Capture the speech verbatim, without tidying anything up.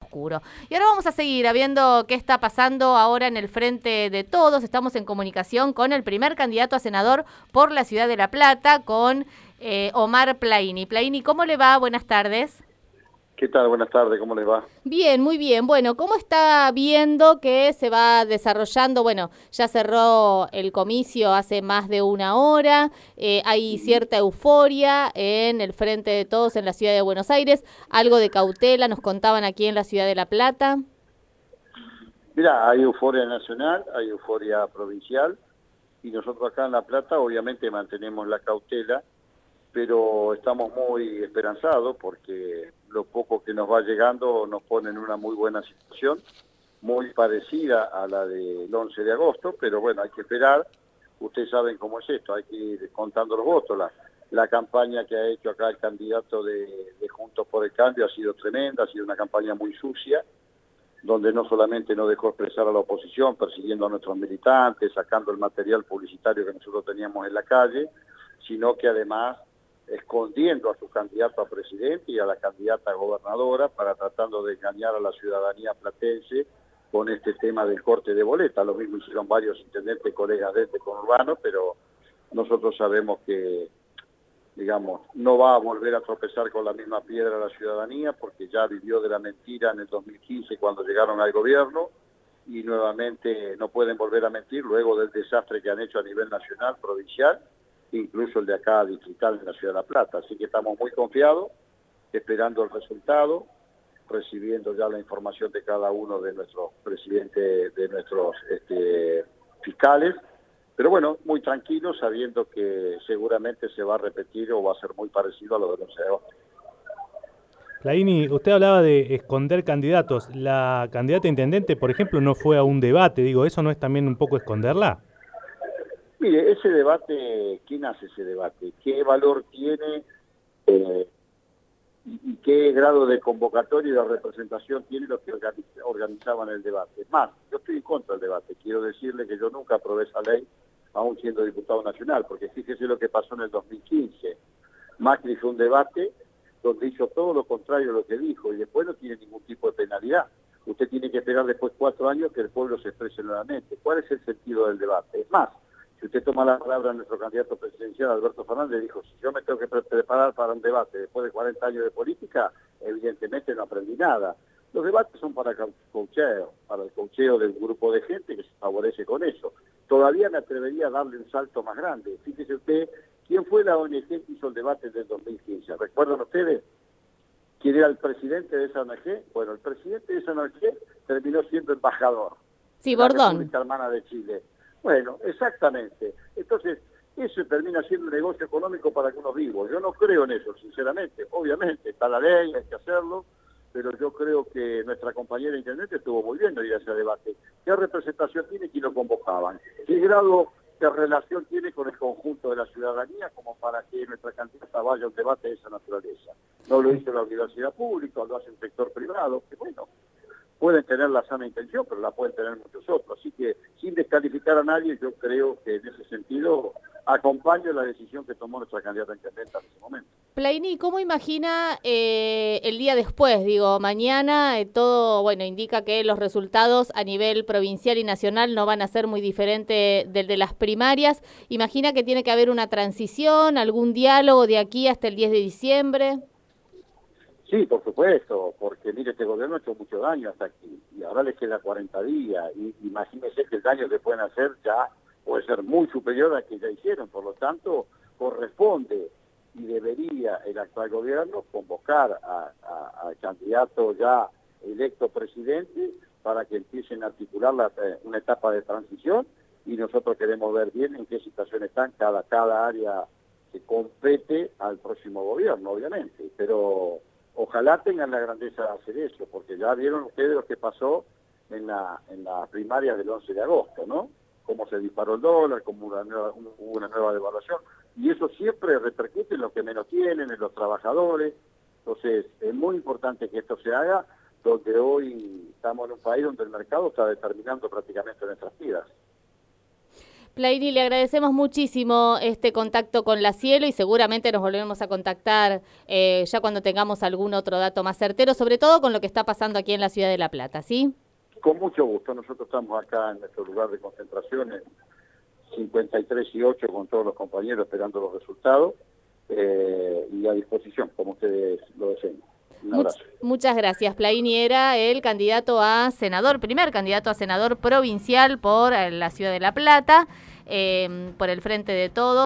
oscuro. Y ahora vamos a seguir a viendo qué está pasando ahora en el Frente de Todos. Estamos en comunicación con el primer candidato a senador por la Ciudad de La Plata, con eh, Omar Plaini. Plaini, ¿cómo le va? Buenas tardes. ¿Qué tal? Buenas tardes, ¿cómo les va? Bien, muy bien. Bueno, ¿cómo está viendo que se va desarrollando? Bueno, ya cerró el comicio hace más de una hora, eh, hay cierta euforia en el Frente de Todos en la Ciudad de Buenos Aires, algo de cautela nos contaban aquí en la Ciudad de La Plata. Mira, hay euforia nacional, hay euforia provincial, y nosotros acá en La Plata obviamente mantenemos la cautela, pero estamos muy esperanzados porque lo poco que nos va llegando nos pone en una muy buena situación, muy parecida a la del once de agosto, pero bueno, hay que esperar. Ustedes saben cómo es esto, hay que ir contando los votos. La, la campaña que ha hecho acá el candidato de, de Juntos por el Cambio ha sido tremenda, ha sido una campaña muy sucia, donde no solamente no dejó expresar a la oposición, persiguiendo a nuestros militantes, sacando el material publicitario que nosotros teníamos en la calle, sino que además escondiendo a su candidato a presidente y a la candidata a gobernadora para tratando de engañar a la ciudadanía platense con este tema del corte de boleta. Lo mismo hicieron varios intendentes, colegas de este conurbano, pero nosotros sabemos que, digamos, no va a volver a tropezar con la misma piedra la ciudadanía porque ya vivió de la mentira en el dos mil quince cuando llegaron al gobierno y nuevamente no pueden volver a mentir luego del desastre que han hecho a nivel nacional, provincial, incluso el de acá distrital en la Ciudad de La Plata. Así que estamos muy confiados, esperando el resultado, recibiendo ya la información de cada uno de nuestros presidentes, de nuestros este, fiscales, pero bueno, muy tranquilos, sabiendo que seguramente se va a repetir o va a ser muy parecido a lo del once de agosto. Plaini, usted hablaba de esconder candidatos. La candidata a intendente, por ejemplo, no fue a un debate. Digo, ¿eso no es también un poco esconderla? Mire, ese debate, ¿quién hace ese debate? ¿Qué valor tiene eh, y qué grado de convocatoria y de representación tiene los que organizaban el debate? Es más, yo estoy en contra del debate. Quiero decirle que yo nunca aprobé esa ley, aún siendo diputado nacional, porque fíjese lo que pasó en el dos mil quince. Macri fue un debate donde hizo todo lo contrario a lo que dijo y después no tiene ningún tipo de penalidad. Usted tiene que esperar después cuatro años que el pueblo se exprese nuevamente. ¿Cuál es el sentido del debate? Es más, si usted toma la palabra, nuestro candidato presidencial, Alberto Fernández, dijo, si yo me tengo que pre preparar para un debate después de cuarenta años de política, evidentemente no aprendí nada. Los debates son para coacheo, para el coacheo del grupo de gente que se favorece con eso. Todavía me atrevería a darle un salto más grande. Fíjese usted, ¿quién fue la O N G que hizo el debate del dos mil quince? ¿Recuerdan ustedes quién era el presidente de esa O N G? Bueno, el presidente de esa O N G terminó siendo embajador. Sí, de la Bordón. República Hermana de Chile. Bueno, exactamente. Entonces, eso termina siendo un negocio económico para algunos vivos. Yo no creo en eso, sinceramente. Obviamente, está la ley, hay que hacerlo, pero yo creo que nuestra compañera intendente estuvo muy bien de ir a ese debate. ¿Qué representación tiene que lo convocaban? ¿Qué grado de relación tiene con el conjunto de la ciudadanía como para que nuestra candidata vaya a un debate de esa naturaleza? No lo hizo la universidad pública, lo hace el sector privado, que bueno, pueden tener la sana intención, pero la pueden tener muchos otros. Así que, sin descalificar a nadie, yo creo que en ese sentido acompaño la decisión que tomó nuestra candidata a intendenta en ese momento. Plaini, ¿cómo imagina eh, el día después? Digo, mañana eh, todo, bueno, indica que los resultados a nivel provincial y nacional no van a ser muy diferentes del de las primarias. ¿Imagina que tiene que haber una transición, algún diálogo de aquí hasta el diez de diciembre? Sí, por supuesto, porque mire, este gobierno ha hecho mucho daño hasta aquí, y ahora les queda cuarenta días, y imagínense que el daño que pueden hacer ya puede ser muy superior al que ya hicieron, por lo tanto, corresponde y debería el actual gobierno convocar al candidato ya electo presidente para que empiecen a articular la, eh, una etapa de transición, y nosotros queremos ver bien en qué situación están cada, cada área que compete al próximo gobierno, obviamente, pero ojalá tengan la grandeza de hacer eso, porque ya vieron ustedes lo que pasó en la, en la primaria del once de agosto, ¿no? Cómo se disparó el dólar, cómo una nueva, hubo una nueva devaluación, y eso siempre repercute en los que menos tienen, en los trabajadores. Entonces, es muy importante que esto se haga, donde hoy estamos en un país donde el mercado está determinando prácticamente nuestras vidas. Plaini, le agradecemos muchísimo este contacto con la Cielo y seguramente nos volveremos a contactar eh, ya cuando tengamos algún otro dato más certero, sobre todo con lo que está pasando aquí en la ciudad de La Plata, ¿sí? Con mucho gusto. Nosotros estamos acá en nuestro lugar de concentración, en cincuenta y tres y ocho, con todos los compañeros esperando los resultados eh, y a disposición, como ustedes lo deseen. Un abrazo. Much, muchas gracias. Plaini era el candidato a senador, primer candidato a senador provincial por la ciudad de La Plata, eh, por el Frente de Todos.